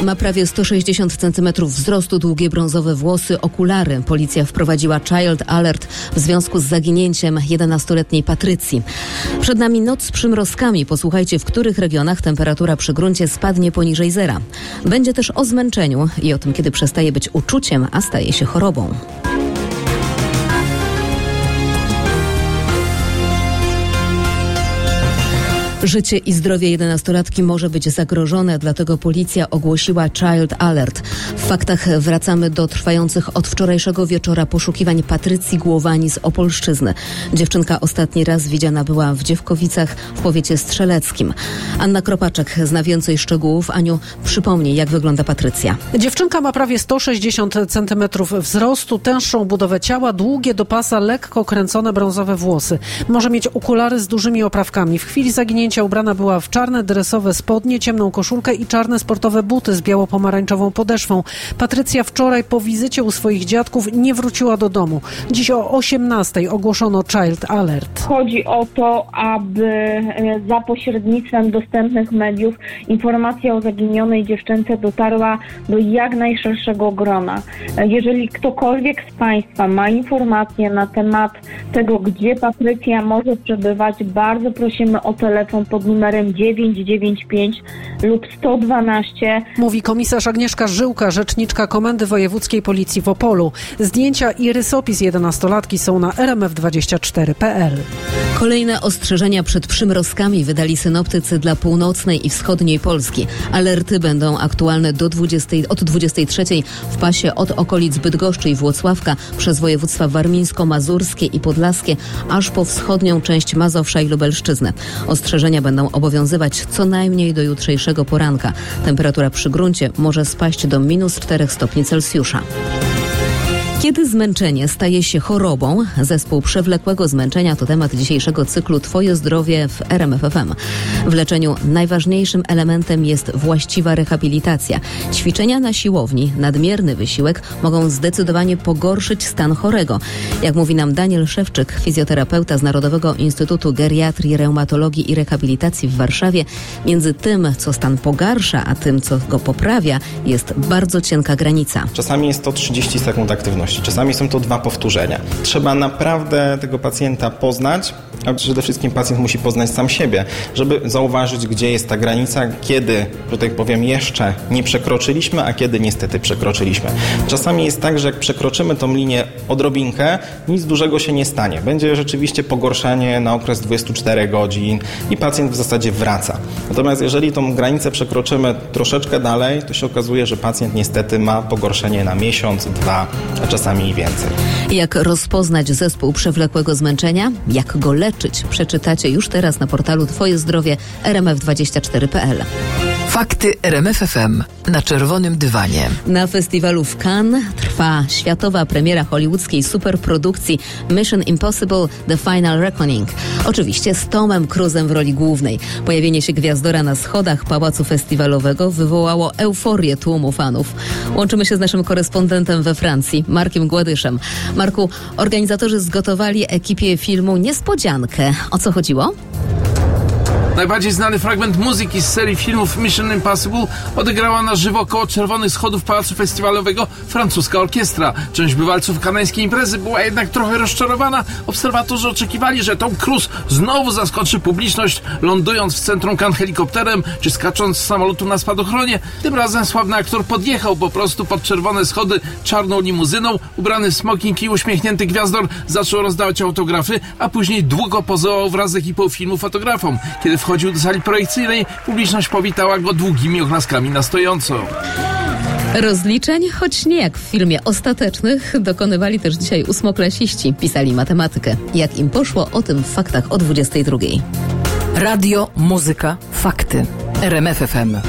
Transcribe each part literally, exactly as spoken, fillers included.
Ma prawie sto sześćdziesiąt centymetrów wzrostu, długie brązowe włosy, okulary. Policja wprowadziła Child Alert w związku z zaginięciem jedenastoletniej Patrycji. Przed nami noc z przymrozkami. Posłuchajcie, w których regionach temperatura przy gruncie spadnie poniżej zera. Będzie też o zmęczeniu i o tym, kiedy przestaje być uczuciem, a staje się chorobą. Życie i zdrowie jedenastolatki może być zagrożone, dlatego policja ogłosiła Child Alert. W faktach wracamy do trwających od wczorajszego wieczora poszukiwań Patrycji Głowani z Opolszczyzny. Dziewczynka ostatni raz widziana była w Dziewkowicach w powiecie strzeleckim. Anna Kropaczek zna więcej szczegółów. Aniu, przypomnij, jak wygląda Patrycja. Dziewczynka ma prawie sto sześćdziesiąt centymetrów wzrostu, tęższą budowę ciała, długie do pasa, lekko kręcone brązowe włosy. Może mieć okulary z dużymi oprawkami. W chwili zaginięcia ubrana była w czarne dresowe spodnie, ciemną koszulkę i czarne sportowe buty z biało-pomarańczową podeszwą. Patrycja wczoraj po wizycie u swoich dziadków nie wróciła do domu. Dziś o osiemnastej ogłoszono Child Alert. Chodzi o to, aby za pośrednictwem dostępnych mediów informacja o zaginionej dziewczynce dotarła do jak najszerszego grona. Jeżeli ktokolwiek z Państwa ma informacje na temat tego, gdzie Patrycja może przebywać, bardzo prosimy o telefon pod numerem dziewięć dziewięć pięć lub sto dwanaście. Mówi komisarz Agnieszka Żyłka, rzeczniczka Komendy Wojewódzkiej Policji w Opolu. Zdjęcia i rysopis jedenastolatki są na r m f dwadzieścia cztery kropka p l. Kolejne ostrzeżenia przed przymrozkami wydali synoptycy dla północnej i wschodniej Polski. Alerty będą aktualne do dwudziestej, od dwudziestej trzeciej w pasie od okolic Bydgoszczy i Włocławka przez województwa warmińsko-mazurskie i podlaskie, aż po wschodnią część Mazowsza i Lubelszczyznę. Ostrzeżenia będą obowiązywać co najmniej do jutrzejszego poranka. Temperatura przy gruncie może spaść do minus czterech stopni Celsjusza. Kiedy zmęczenie staje się chorobą? Zespół przewlekłego zmęczenia to temat dzisiejszego cyklu Twoje zdrowie w R M F F M. W leczeniu najważniejszym elementem jest właściwa rehabilitacja. Ćwiczenia na siłowni, nadmierny wysiłek mogą zdecydowanie pogorszyć stan chorego. Jak mówi nam Daniel Szewczyk, fizjoterapeuta z Narodowego Instytutu Geriatrii, Reumatologii i Rehabilitacji w Warszawie, między tym, co stan pogarsza, a tym, co go poprawia, jest bardzo cienka granica. Czasami jest to trzydzieści sekund aktywności. Czasami są to dwa powtórzenia. Trzeba naprawdę tego pacjenta poznać, a przede wszystkim pacjent musi poznać sam siebie, żeby zauważyć, gdzie jest ta granica, kiedy, że tak powiem, jeszcze nie przekroczyliśmy, a kiedy niestety przekroczyliśmy. Czasami jest tak, że jak przekroczymy tą linię odrobinkę, nic dużego się nie stanie. Będzie rzeczywiście pogorszenie na okres dwudziestu czterech godzin i pacjent w zasadzie wraca. Natomiast jeżeli tą granicę przekroczymy troszeczkę dalej, to się okazuje, że pacjent niestety ma pogorszenie na miesiąc, dwa, a czasami i więcej. Jak rozpoznać zespół przewlekłego zmęczenia? Jak go leczyć? Przeczytacie już teraz na portalu Twoje zdrowie r m f dwadzieścia cztery kropka p l. Fakty R M F F M na czerwonym dywanie. Na festiwalu w Cannes trwa światowa premiera hollywoodzkiej superprodukcji Mission Impossible The Final Reckoning. Oczywiście z Tomem Cruzem w roli głównej. Pojawienie się gwiazdora na schodach pałacu festiwalowego wywołało euforię tłumu fanów. Łączymy się z naszym korespondentem we Francji, Markiem Gładyszem. Marku, organizatorzy zgotowali ekipie filmu niespodziankę. O co chodziło? Najbardziej znany fragment muzyki z serii filmów Mission Impossible odegrała na żywo koło czerwonych schodów Pałacu Festiwalowego francuska orkiestra. Część bywalców kanańskiej imprezy była jednak trochę rozczarowana. Obserwatorzy oczekiwali, że Tom Cruise znowu zaskoczy publiczność, lądując w centrum Cannes helikopterem, czy skacząc z samolotu na spadochronie. Tym razem sławny aktor podjechał po prostu pod czerwone schody czarną limuzyną. Ubrany w smoking i uśmiechnięty gwiazdor zaczął rozdawać autografy, a później długo pozował wraz z ekipą filmu fotografom. Kiedy wchodził do sali projekcyjnej, publiczność powitała go długimi oklaskami na stojąco. Rozliczeń, choć nie jak w filmie Ostatecznych, dokonywali też dzisiaj ósmoklasiści. Pisali matematykę. Jak im poszło, o tym w faktach o dwudziestej drugiej. Radio, muzyka, fakty. R M F F M.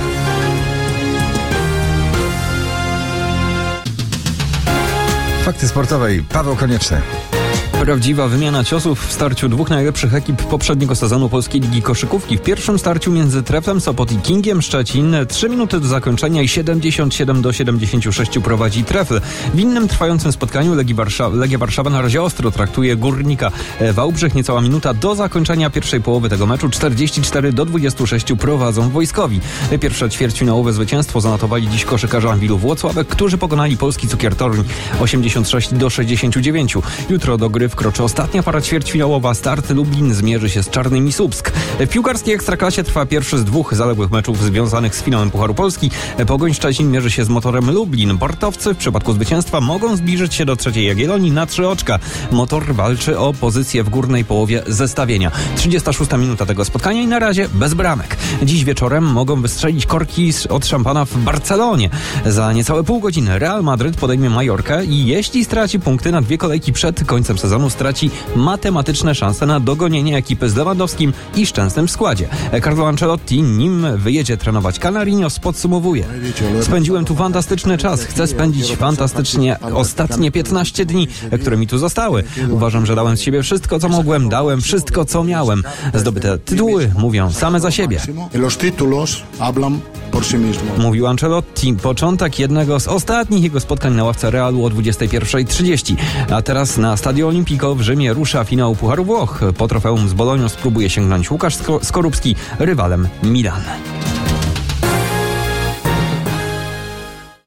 Fakty sportowe i Paweł Konieczny. Prawdziwa wymiana ciosów w starciu dwóch najlepszych ekip poprzedniego sezonu Polskiej Ligi Koszykówki. W pierwszym starciu między Treflem Sopot i Kingiem Szczecin trzy minuty do zakończenia i siedemdziesiąt siedem do siedemdziesięciu sześciu prowadzi Trefl. W innym trwającym spotkaniu Legii Warszawa, Legia Warszawa na razie ostro traktuje Górnika Wałbrzych. Niecała minuta do zakończenia pierwszej połowy tego meczu. czterdzieści cztery do dwudziestu sześciu prowadzą wojskowi. Pierwsze ćwierćfinałowe zwycięstwo zanotowali dziś koszykarze Anwilu Włocławek, którzy pokonali polski Cukier Toruń osiemdziesiąt sześć do sześćdziesięciu dziewięciu. Jutro do gry wkroczy ostatnia para ćwierćfinałowa. Start Lublin zmierzy się z Czarnymi Słupsk. W piłkarskiej Ekstraklasie trwa pierwszy z dwóch zaległych meczów związanych z finałem Pucharu Polski. Pogoń Szczecin mierzy się z Motorem Lublin. Portowcy w przypadku zwycięstwa mogą zbliżyć się do trzeciej Jagiellonii na trzy oczka. Motor walczy o pozycję w górnej połowie zestawienia. trzydziesta szósta minuta tego spotkania i na razie bez bramek. Dziś wieczorem mogą wystrzelić korki od szampana w Barcelonie. Za niecałe pół godziny Real Madryt podejmie Majorkę i jeśli straci punkty na dwie kolejki przed końcem sezonu, straci matematyczne szanse na dogonienie ekipy z Lewandowskim i Szczęsnym w składzie. Carlo Ancelotti, nim wyjedzie trenować Canarinos, podsumowuje: spędziłem tu fantastyczny czas. Chcę spędzić fantastycznie ostatnie piętnaście dni, które mi tu zostały. Uważam, że dałem z siebie wszystko, co mogłem. Dałem wszystko, co miałem. Zdobyte tytuły mówią same za siebie. Mówił Ancelotti. Początek jednego z ostatnich jego spotkań na ławce Realu o dwudziestej pierwszej trzydzieści. A teraz na Stadio Olimpico w Rzymie rusza finał Pucharu Włoch. Po trofeum z Bolonią spróbuje sięgnąć Łukasz Skorupski, rywalem Milan.